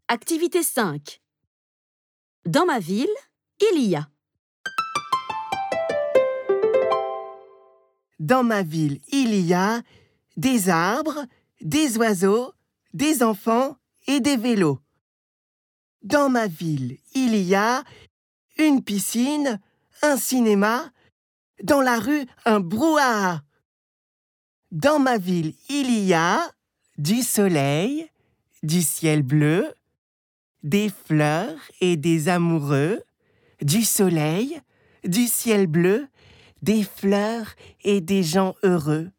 Activité 5. Dans ma ville, il y a. Dans ma ville, il y a des arbres, des oiseaux, des enfants et des vélos. Dans ma ville, il y a une piscine, un cinéma, dans la rue, un brouhaha. Dans ma ville, il y a du soleil, du ciel bleu, des fleurs et des amoureux, du soleil, du ciel bleu, des fleurs et des gens heureux.